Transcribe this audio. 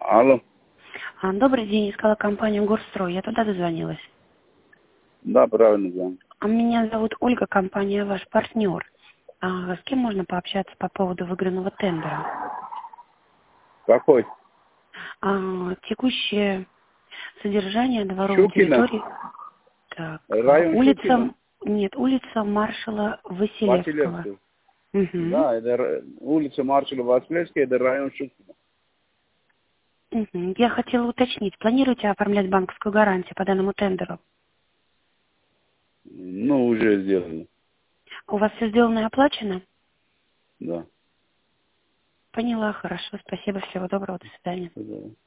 Алло. Добрый день, искала компанию Горстрой. Я туда дозвонилась. Да, правильно, да. Меня зовут Ольга, компания ваш партнер. С кем можно пообщаться по поводу выигранного тендера? Какой? Текущее содержание дворовой Щукина? территории. Так, Район Щукина? улица маршала Василевского. Василевский. Угу. Да, это улица маршала Василевского, это район Щукина. Угу. Я хотела уточнить, планируете оформлять банковскую гарантию по данному тендеру? Ну, уже сделали. У вас все сделано и оплачено? Да. Поняла, хорошо, спасибо, всего доброго, до свидания. Да.